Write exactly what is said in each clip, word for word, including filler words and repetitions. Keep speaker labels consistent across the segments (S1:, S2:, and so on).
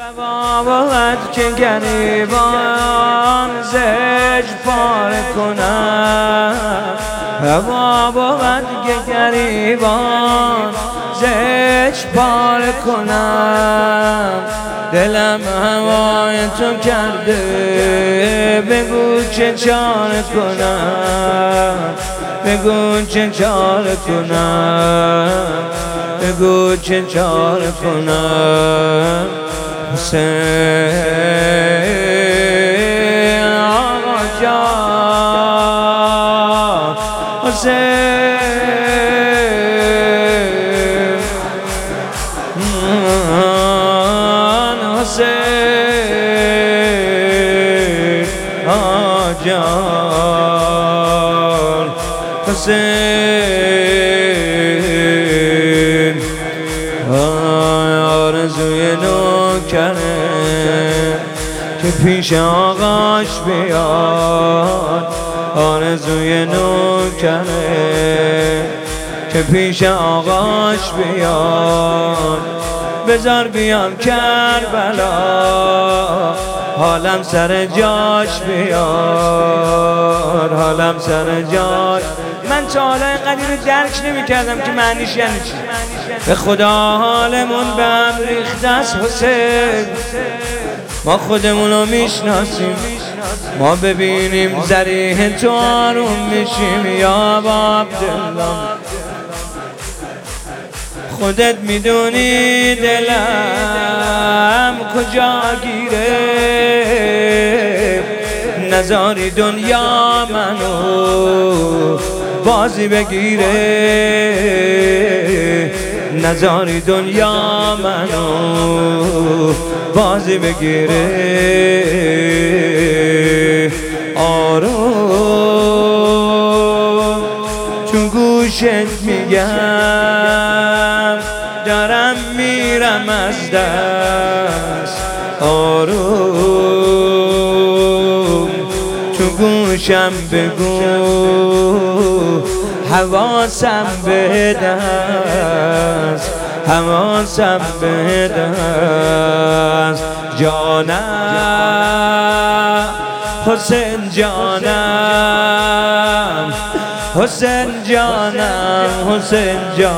S1: باید که گریبان زج پاره کنم، هوا باید که گریبان زج پاره کنم. دلم هوای تو کرده بگو چه چاره کنم، بگو چه چاره کنم، بگو چه چاره کنم. حسین آقا جان، حسین حسین آقا جان، حسین آرزوی نوکره که پیش آقاش بیاد، آرزوی نوکره که پیش آقاش بیاد. بذار بیام کربلا حالم سر جاش بیار، حالم سر جاش. من تا حالا اینقدر رو درک نمی کردم که معنیش یعنی چی. به خدا حالمون به هم ریخته است حسین، ما خودمونو میشناسیم، ما ببینیم ذریح تو آروم میشیم. یا با عبدالله خودت میدونی دلم کجا گیره، نذاری دنیا منو بازی بگیره، نذاری دنیا منو بازی بگیره. آروم تو گوشت میگم دارم میرم از دست، آروم تو گوشم بگو حواسم به دست، حواسم به دست. جانم حسین جانم، حسین جانم، حسین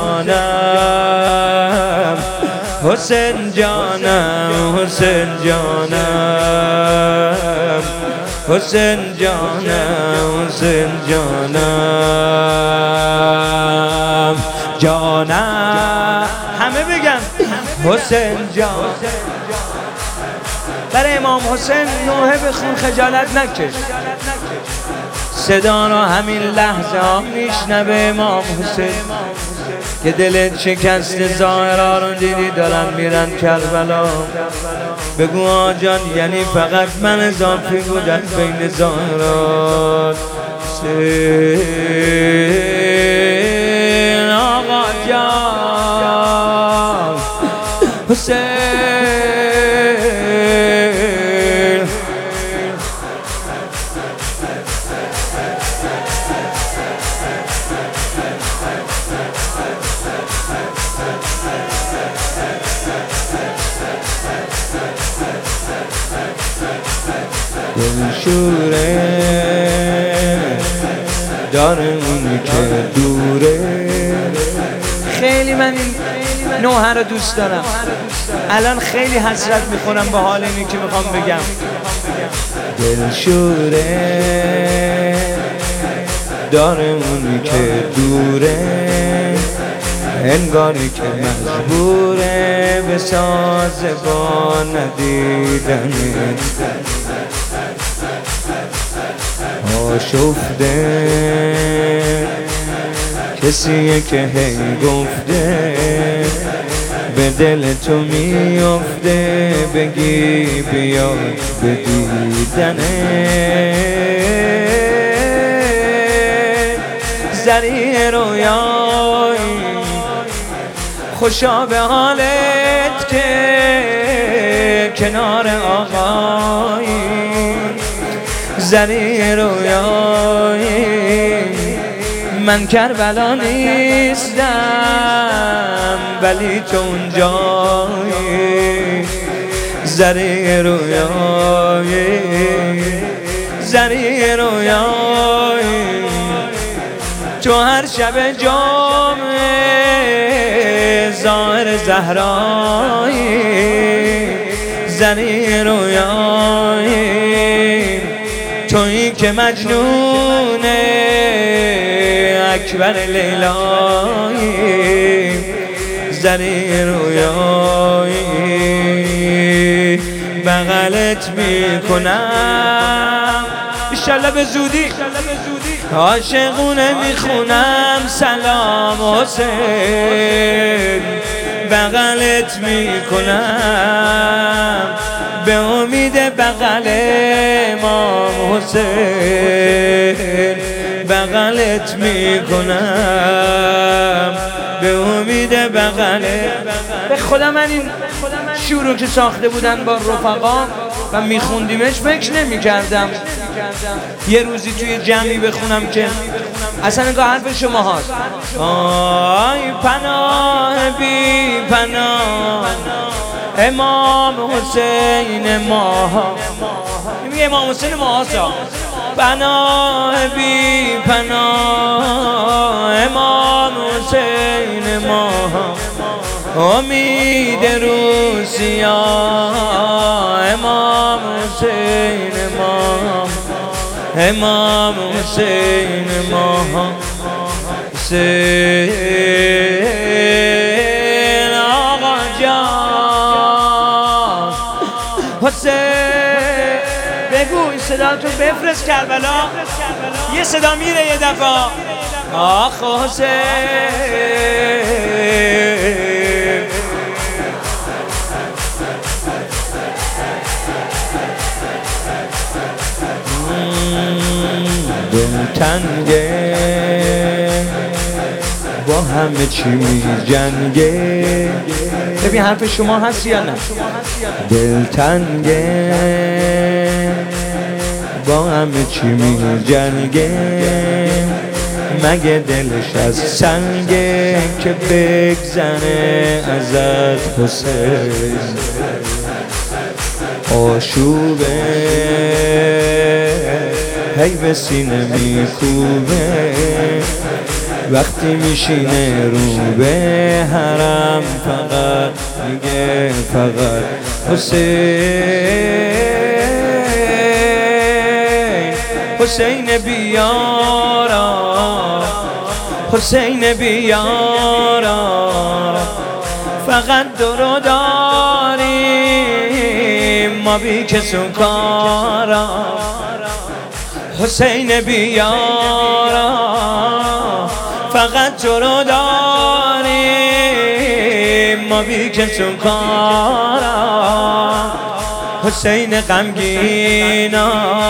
S1: جانم، حسین جانم، حسین جانم، حسین جانم، حسین جانم، جانم. همه بگن حسین جان. برای امام حسین نوحه بخون، خجالت نکش. صدا رو همین لحظه ها میشنوه امام حسین که دلت شکست، ظاهرها رو دیدی دارن میرن کربلا. بگو آجان یعنی فقط من اضافی بودن بین ظاهرات. حسین آقا جان، حسین دلشوره داره اونی که دوره. خیلی من این نوحه رو دوست دارم. الان خیلی حسرت میخورم به حال اینی که میخوام بگم. دلشوره داره اونی که دوره، انگاری که مجبوره به ساز با ندیدنه. آشفته کسیه که هی گفته به دل تو میفته، بگی بیا به دیدنه. ذریع رویای خوشا به حالت که کنار آقایی، ذریع رویای من کربلا نیستم ولی تو اونجایی. زری رویای زری رویای تو هر شب جمعه ظاهر زهرای زری رویای تویی که مجنون اکبر لیلای زری رویای بغلت میکنم انشالله به زودی عاشقونه میخونم سلام حسین بغلت میکنم به امید بغل امام حسین بغلت میکنم به امید بغل به خدا من این شعر رو که ساخته بودن با رفقا و میخوندیمش فکر نمی کردم یه روزی توی جمعی بخونم که اصلا نگاه حرف شما هاست آی پناه بی پناه امام حسین ماها میگه امام حسین ماها سا پناه بی پناه امام حسین ماها امید روسیا امام حسین ماها امام حسین ماها حسین آقا جان حسین بگو این صدا تو بفرست کربلا یه صدا میره یه دفعه آخ حسین دل تنگه با همه چی می جنگه ببین حرف شما هست یا نه دل تنگه با همه چی می جنگه مگه دلش از سنگه که بگذنه ازت حسین آشوبه هی به سینه میکوبه وقتی میشینه رو به حرم فقط میگه فقط حسین حسین بیارا حسین بیارا فقط درو داریم ما بی کسو کارا حسین بیارا فقط تو رو داریم ما بی کسو کارا حسین غمگینا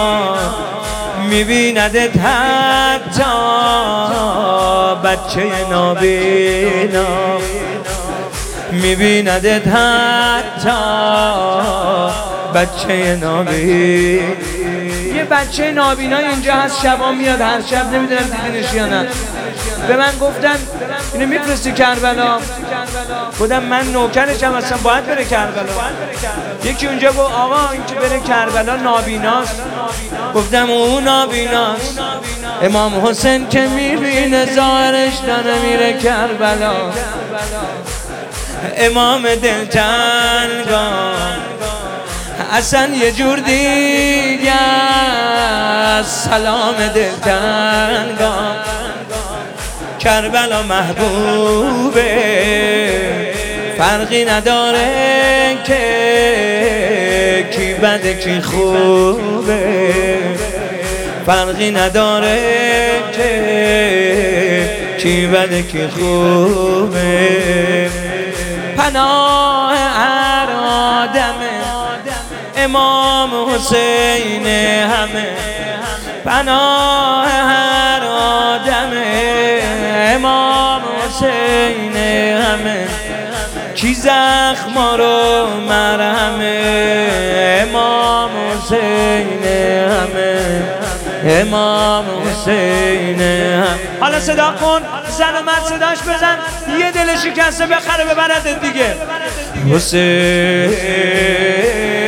S1: میبیندت حتی بچه نابینا میبیندت حتی بچه نابینا یه بچه نابینا اینجا هست شبا میاد هر شب نمیدونم دیدنش یا نه به من گفتن اینو میفرستی کربلا گفتم من نوکرشم اصلا باید بره کربلا یکی اونجا گفت آقا این که بره کربلا نابیناست گفتم او نابیناست امام حسین که میبینه ظاهرش داره میره کربلا امام دلتنگان اصلا یه جور دیگه سلام دلتنگان کربلا محبوبه فرقی نداره که کی بده کی خوبه فرقی نداره که کی بده کی خوبه پناه هر آدمه امام حسین همه پناه هر آدمه امام حسین همه کی زخما رو مرهمه امام حسین همه امام حسین هم حالا صدا کن زن و مرد صداش بزن یه دل شکسته بخره ببرد دیگه حسین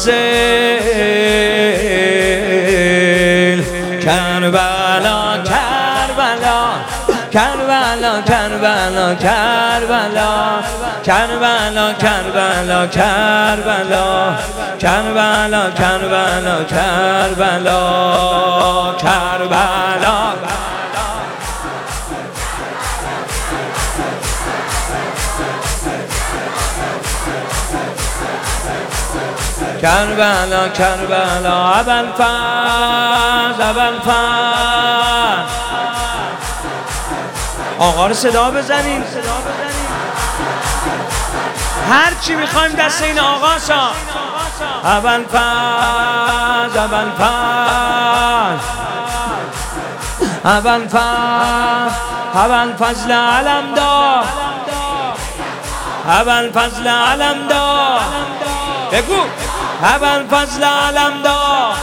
S1: حسین کربلا کربلا کربلا کربلا کربلا کربلا کربلا کربلا کربلا کربلا کربلا کربلا کربلا کربلا ابوالفضل ابوالفضل آقا رو صدا بزنیم هر چی میخوایم دست این آقا سا ابوالفضل ابوالفضل ابوالفضل ابوالفضل علمدار ابوالفضل علمدار بگو ابوالفضل علمدار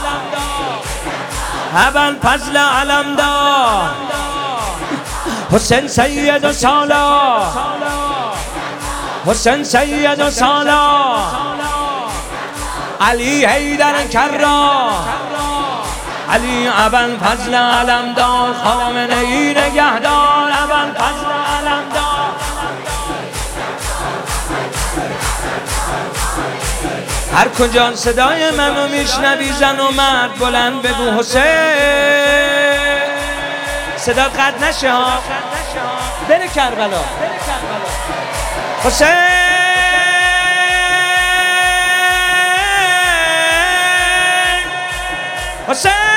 S1: ابوالفضل علمدار حسین سید و سالار حسین سید و سالار علی حیدر کرار علی ابوالفضل علمدار خامنه ای نگهدار ابوالفضل علمدار هر کجا صدای منو میشنوی زن و مرد بلند بگو حسین صدا قطع نشه ها بره کربلا حسین حسین